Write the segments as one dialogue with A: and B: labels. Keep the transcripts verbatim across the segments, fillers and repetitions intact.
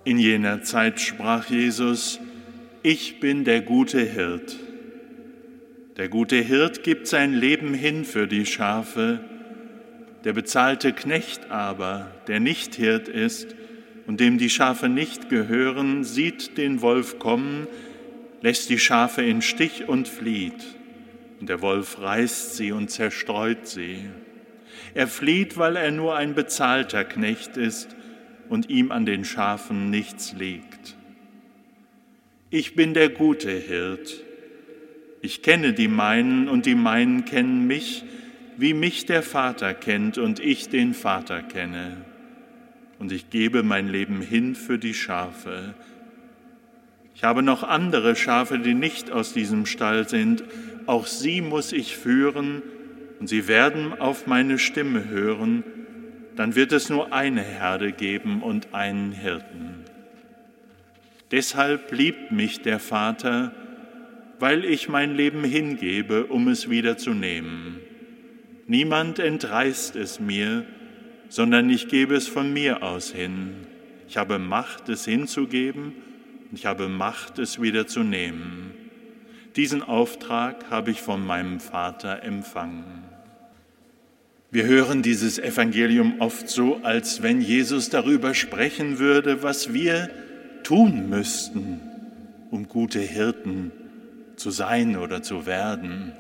A: In jener Zeit sprach Jesus: Ich bin der gute Hirt. Der gute Hirt gibt sein Leben hin für die Schafe. Der bezahlte Knecht aber, der nicht Hirt ist und dem die Schafe nicht gehören, sieht den Wolf kommen, lässt die Schafe in Stich und flieht. Und der Wolf reißt sie und zerstreut sie. Er flieht, weil er nur ein bezahlter Knecht ist und ihm an den Schafen nichts liegt. Ich bin der gute Hirt. Ich kenne die meinen und die meinen kennen mich, wie mich der Vater kennt und ich den Vater kenne. Und ich gebe mein Leben hin für die Schafe. Ich habe noch andere Schafe, die nicht aus diesem Stall sind. Auch sie muss ich führen und sie werden auf meine Stimme hören. Dann wird es nur eine Herde geben und einen Hirten. Deshalb liebt mich der Vater, weil ich mein Leben hingebe, um es wieder zu nehmen. Niemand entreißt es mir, sondern ich gebe es von mir aus hin. Ich habe Macht, es hinzugeben, und ich habe Macht, es wieder zu nehmen. Diesen Auftrag habe ich von meinem Vater empfangen. Wir hören dieses Evangelium oft so, als wenn Jesus darüber sprechen würde, was wir tun müssten, um gute Hirten zu sein oder zu werden.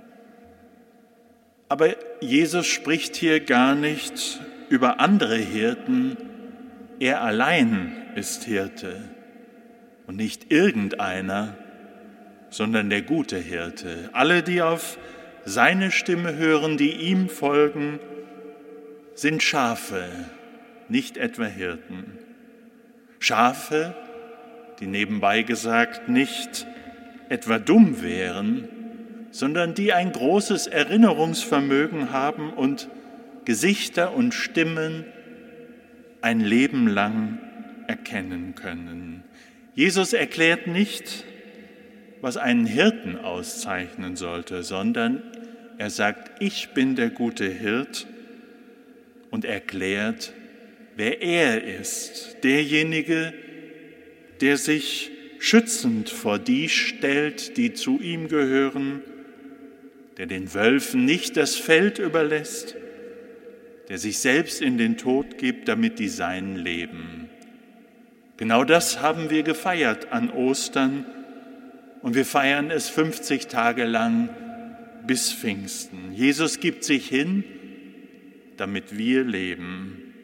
A: Aber Jesus spricht hier gar nicht über andere Hirten. Er allein ist Hirte und nicht irgendeiner, sondern der gute Hirte. Alle, die auf seine Stimme hören, die ihm folgen, sind Schafe, nicht etwa Hirten. Schafe, die nebenbei gesagt nicht etwa dumm wären, sondern die ein großes Erinnerungsvermögen haben und Gesichter und Stimmen ein Leben lang erkennen können. Jesus erklärt nicht, was einen Hirten auszeichnen sollte, sondern er sagt, ich bin der gute Hirt und erklärt, wer er ist, derjenige, der sich schützend vor die stellt, die zu ihm gehören, der den Wölfen nicht das Feld überlässt, der sich selbst in den Tod gibt, damit die Seinen leben. Genau das haben wir gefeiert an Ostern und wir feiern es fünfzig Tage lang bis Pfingsten. Jesus gibt sich hin, damit wir leben.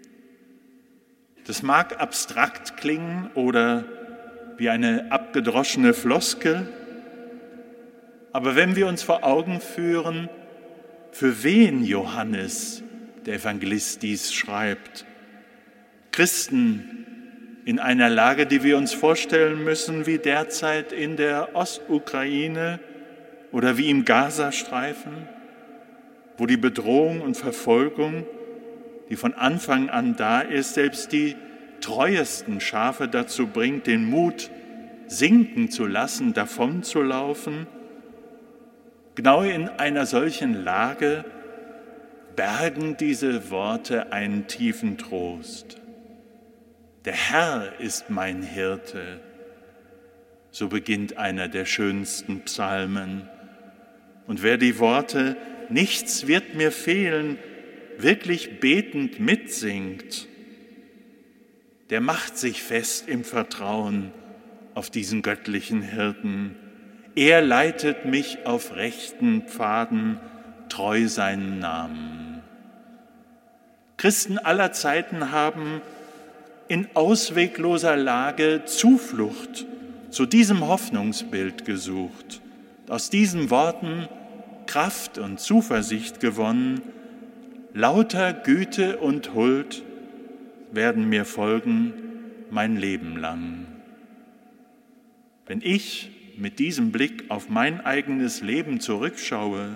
A: Das mag abstrakt klingen oder wie eine abgedroschene Floskel, aber wenn wir uns vor Augen führen, für wen Johannes, der Evangelist, dies schreibt, Christen in einer Lage, die wir uns vorstellen müssen, wie derzeit in der Ostukraine oder wie im Gazastreifen, wo die Bedrohung und Verfolgung, die von Anfang an da ist, selbst die treuesten Schafe dazu bringt, den Mut sinken zu lassen, davonzulaufen. Genau in einer solchen Lage bergen diese Worte einen tiefen Trost. Der Herr ist mein Hirte, so beginnt einer der schönsten Psalmen. Und wer die Worte "Nichts wird mir fehlen" wirklich betend mitsingt, der macht sich fest im Vertrauen auf diesen göttlichen Hirten. Er leitet mich auf rechten Pfaden, treu seinen Namen. Christen aller Zeiten haben in auswegloser Lage Zuflucht zu diesem Hoffnungsbild gesucht, aus diesen Worten Kraft und Zuversicht gewonnen. Lauter Güte und Huld werden mir folgen mein Leben lang. Wenn ich mit diesem Blick auf mein eigenes Leben zurückschaue,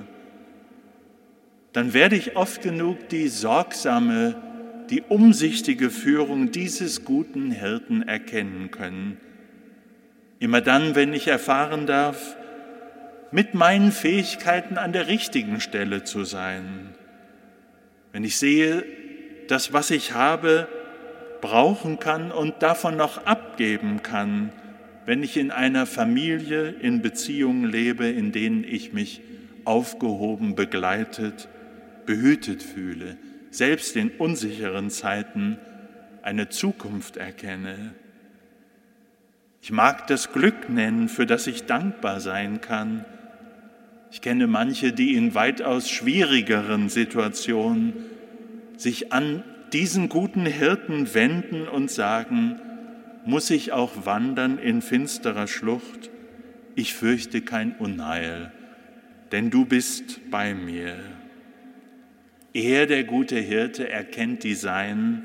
A: dann werde ich oft genug die sorgsame, die umsichtige Führung dieses guten Hirten erkennen können. Immer dann, wenn ich erfahren darf, mit meinen Fähigkeiten an der richtigen Stelle zu sein. Wenn ich sehe, das, was ich habe, brauchen kann und davon noch abgeben kann, wenn ich in einer Familie, in Beziehungen lebe, in denen ich mich aufgehoben, begleitet, behütet fühle, selbst in unsicheren Zeiten eine Zukunft erkenne. Ich mag das Glück nennen, für das ich dankbar sein kann. Ich kenne manche, die in weitaus schwierigeren Situationen sich an diesen guten Hirten wenden und sagen, muss ich auch wandern in finsterer Schlucht? Ich fürchte kein Unheil, denn du bist bei mir. Er, der gute Hirte, erkennt die Seinen,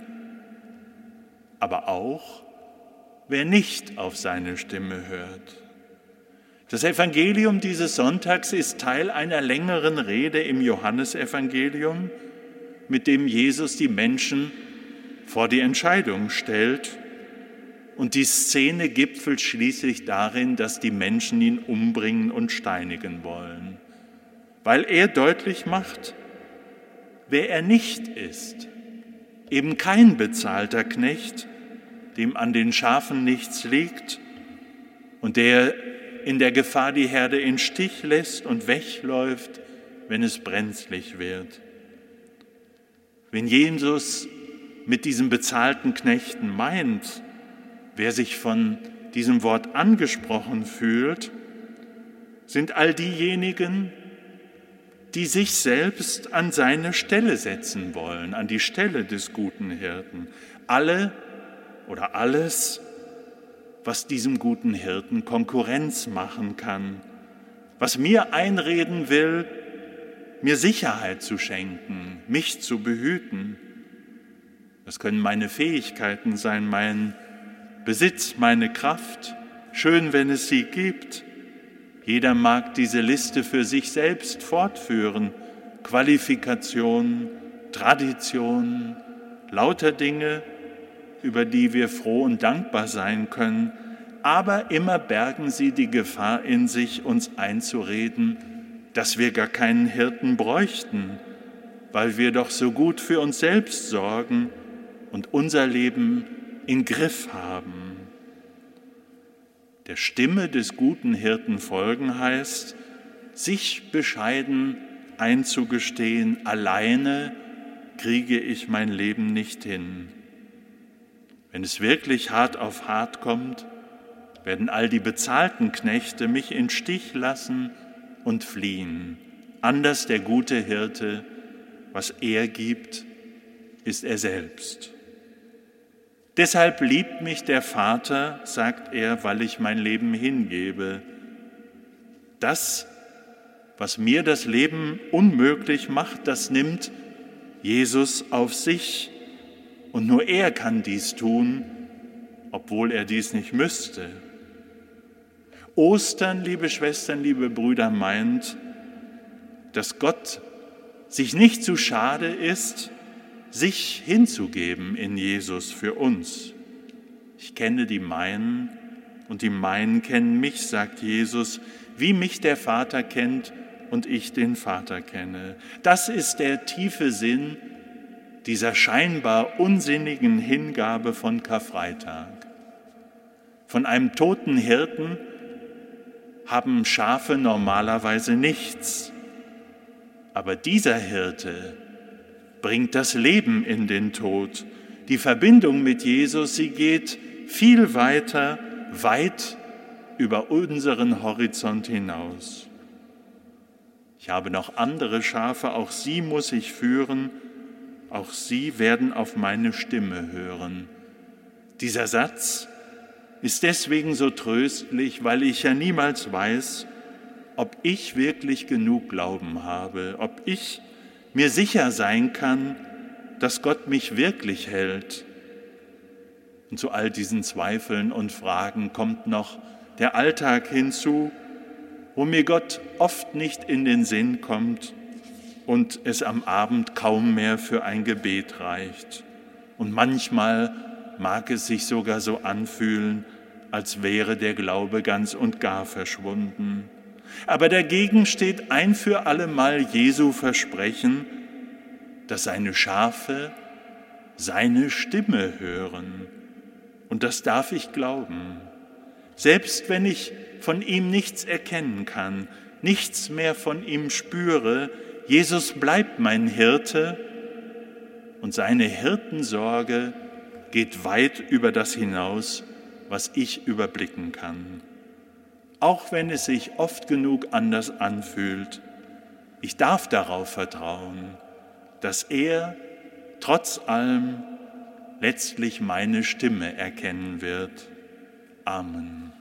A: aber auch, wer nicht auf seine Stimme hört. Das Evangelium dieses Sonntags ist Teil einer längeren Rede im Johannesevangelium, mit dem Jesus die Menschen vor die Entscheidung stellt. Und die Szene gipfelt schließlich darin, dass die Menschen ihn umbringen und steinigen wollen, weil er deutlich macht, wer er nicht ist. Eben kein bezahlter Knecht, dem an den Schafen nichts liegt und der in der Gefahr die Herde in Stich lässt und wegläuft, wenn es brenzlig wird. Wenn Jesus mit diesem bezahlten Knechten meint, wer sich von diesem Wort angesprochen fühlt, sind all diejenigen, die sich selbst an seine Stelle setzen wollen, an die Stelle des guten Hirten. Alle oder alles, was diesem guten Hirten Konkurrenz machen kann, was mir einreden will, mir Sicherheit zu schenken, mich zu behüten. Das können meine Fähigkeiten sein, mein Besitz, meine Kraft, schön, wenn es sie gibt. Jeder mag diese Liste für sich selbst fortführen. Qualifikation, Tradition, lauter Dinge, über die wir froh und dankbar sein können. Aber immer bergen sie die Gefahr in sich, uns einzureden, dass wir gar keinen Hirten bräuchten, weil wir doch so gut für uns selbst sorgen und unser Leben im Griff haben. Der Stimme des guten Hirten folgen heißt, sich bescheiden einzugestehen, alleine kriege ich mein Leben nicht hin. Wenn es wirklich hart auf hart kommt, werden all die bezahlten Knechte mich in Stich lassen und fliehen. Anders der gute Hirte, was er gibt, ist er selbst. Deshalb liebt mich der Vater, sagt er, weil ich mein Leben hingebe. Das, was mir das Leben unmöglich macht, das nimmt Jesus auf sich. Und nur er kann dies tun, obwohl er dies nicht müsste. Ostern, liebe Schwestern, liebe Brüder, meint, dass Gott sich nicht zu schade ist, sich hinzugeben in Jesus für uns. Ich kenne die meinen und die meinen kennen mich, sagt Jesus, wie mich der Vater kennt und ich den Vater kenne. Das ist der tiefe Sinn dieser scheinbar unsinnigen Hingabe von Karfreitag. Von einem toten Hirten haben Schafe normalerweise nichts, aber dieser Hirte bringt das Leben in den Tod. Die Verbindung mit Jesus, sie geht viel weiter, weit über unseren Horizont hinaus. Ich habe noch andere Schafe, auch sie muss ich führen, auch sie werden auf meine Stimme hören. Dieser Satz ist deswegen so tröstlich, weil ich ja niemals weiß, ob ich wirklich genug Glauben habe, ob ich mir sicher sein kann, dass Gott mich wirklich hält. Und zu all diesen Zweifeln und Fragen kommt noch der Alltag hinzu, wo mir Gott oft nicht in den Sinn kommt und es am Abend kaum mehr für ein Gebet reicht. Und manchmal mag es sich sogar so anfühlen, als wäre der Glaube ganz und gar verschwunden. Aber dagegen steht ein für allemal Jesu Versprechen, dass seine Schafe seine Stimme hören. Und das darf ich glauben. Selbst wenn ich von ihm nichts erkennen kann, nichts mehr von ihm spüre, Jesus bleibt mein Hirte und seine Hirtensorge geht weit über das hinaus, was ich überblicken kann. Auch wenn es sich oft genug anders anfühlt, ich darf darauf vertrauen, dass er trotz allem letztlich meine Stimme erkennen wird. Amen.